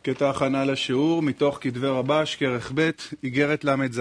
קטע הכנה לשיעור מתוך כתבי רבש, כרך ב', איגרת ל"ז.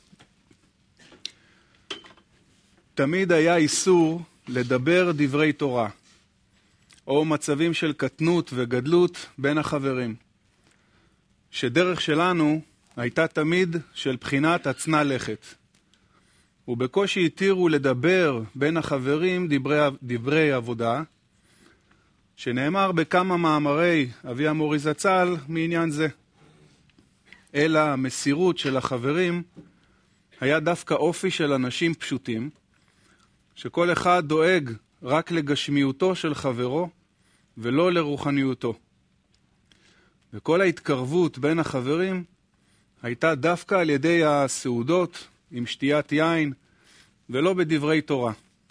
תמיד היה איסור לדבר דברי תורה, או מצבים של קטנות וגדלות בין החברים. שדרך שלנו הייתה תמיד של בחינת הצנע לכת. ובקושי התירו לדבר בין החברים דברי עבודה, שנאמר בכמה מאמרי אבי המורי זצ"ל מעניין זה. אלא המסירות של החברים היה דווקא אופי של אנשים פשוטים, שכל אחד דואג רק לגשמיותו של חברו ולא לרוחניותו. וכל ההתקרבות בין החברים הייתה דווקא על ידי הסעודות עם שתיית יין ולא בדברי תורה.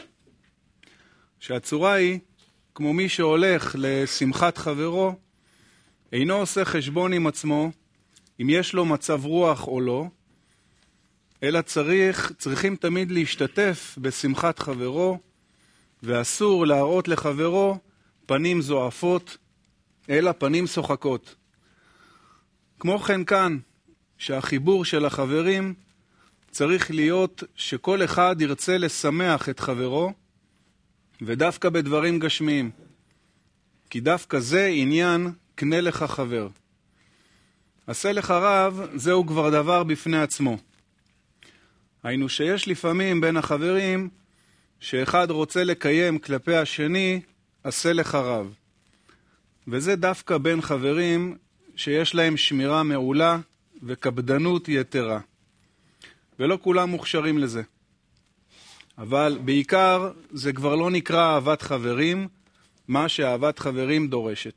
שהצורה היא כמו מי שהולך לשמחת חברו, אינו עושה חשבון עם עצמו אם יש לו מצב רוח או לא, אלא צריכים תמיד להשתתף בשמחת חברו, ואסור להראות לחברו פנים זועפות, אלא פנים שוחקות. כמו כן כאן, שהחיבור של החברים צריך להיות שכל אחד ירצה לשמח את חברו, ודווקא בדברים גשמיים. כי דווקא זה עניין קנה לך חבר. עשה לך רב, זהו כבר דבר בפני עצמו. היינו שיש לפעמים בין החברים, שאחד רוצה לקיים כלפי השני, עשה לך רב. וזה דווקא בין חברים שיש להם שמירה מעולה וקפדנות יתרה. ולא כולם מוכשרים לזה. אבל בעיקר זה כבר לא נקרא אהבת חברים, מה שאהבת חברים דורשת.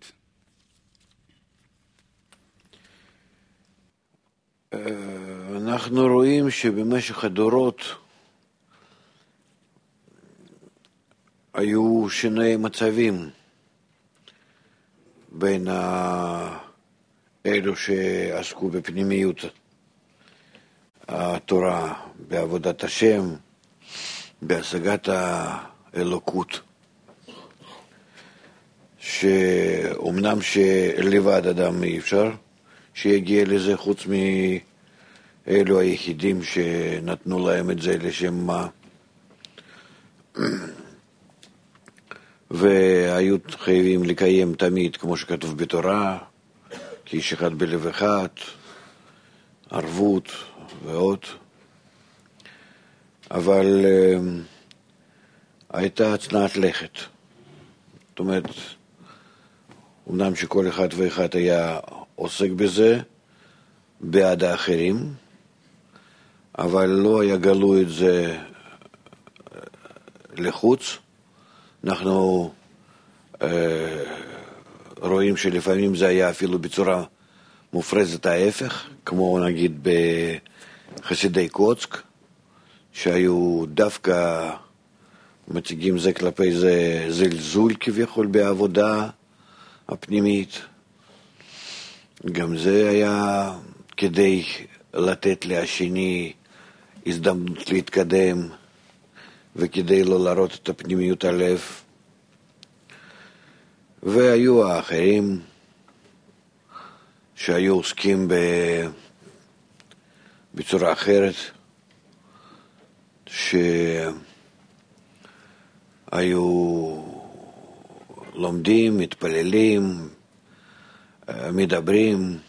אנחנו רואים שבמשך הדורות היו שני מצבים בין אלו שעסקו בפנימיות התורה, בעבודת השם, בהשגת האלוקות, שאומנם שלבד אדם אי אפשר שיגיע לזה, חוץ מאלו היחידים שנתנו להם את זה לשם מה, והיו חייבים לקיים תמיד כמו שכתוב בתורה, כאיש אחד בלב אחד, ערבות ועוד. אבל הייתה הצנעת לכת. זאת אומרת, אומנם שכל אחד ואחד היה עוסק בזה בעד האחרים, אבל לא היה גלו את זה לחוץ. אנחנו רואים שלפעמים זה היה אפילו בצורה מופרזת ההפך, כמו נגיד בחסידי קוצק, שהיו דווקא מציגים זה כלפי זה זלזול כביכול בעבודה הפנימית. גם זה היה כדי לתת לשני הזדמנות להתקדם, וכדי לא להראות את הפנימיות הלב. והיו האחרים שהיו עוסקים בצורה אחרת, שהיו לומדים, מתפללים, מדברים,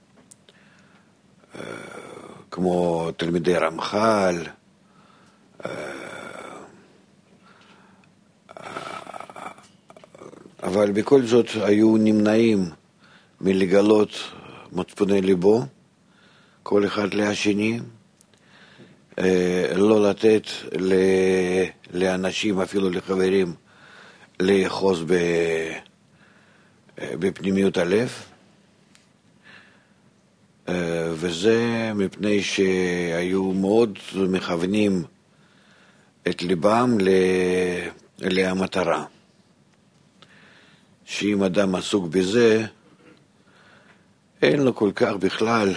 כמו תלמידי רמח"ל, אבל בכל זאת היו נמנעים מלגלות מצפוני ליבו, כל אחד לשני, לא לתת לאנשים, אפילו לחברים, לאחוז בפנימיות הלב, וזה מפני שהיו מאוד מכוונים את ליבם למטרה. שאם אדם עסוק בזה, אין לו כל כך בכלל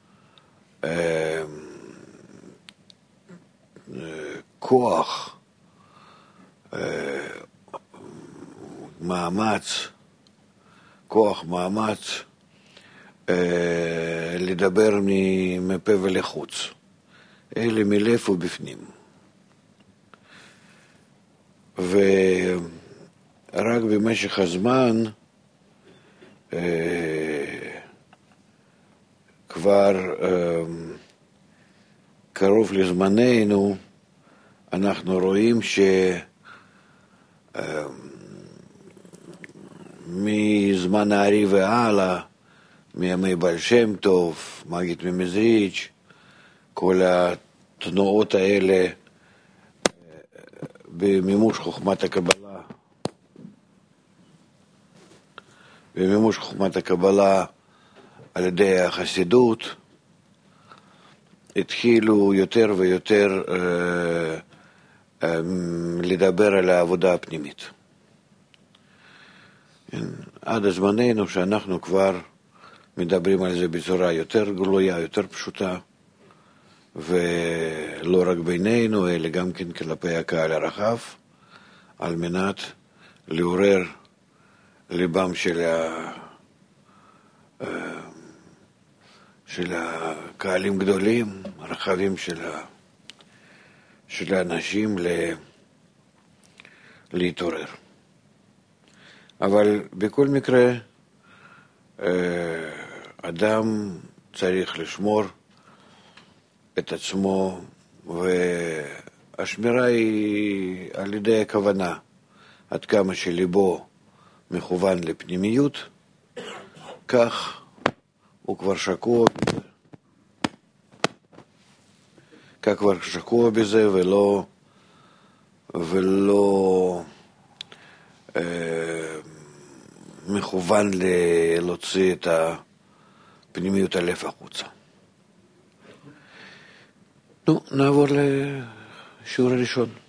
כוח, מאמץ, לדבר מפה ולחוץ, אלא מלב ובפנים. ורק במשך הזמן כבר קרוב לזמננו אנחנו רואים מזמן הארי והלאה, מימי בעל שם טוב, מגיד ממזריץ', כל התנועות האלה במימוש חוכמת הקבלה, על ידי החסידות, התחילו יותר ויותר לדבר על העבודה הפנימית. עד הזמננו שאנחנו כבר מדברים על זה בצורה יותר גלויה, יותר פשוטה, ולא רק בינינו, אלא גם כן כלפי הקהל הרחב, על מנת לעורר ליבם של הקהלים גדולים, הרחבים של האנשים להתעורר. אבל בכל מקרה, אדם צריך לשמור את עצמו, והשמירה היא על ידי הכוונה. עד כמה שליבו מכוון לפנימיות, כך הוא כבר שקוע בזה, ולא מכוון להוציא את הפנימיות הלב החוצה. נעבור לשיעור הראשון.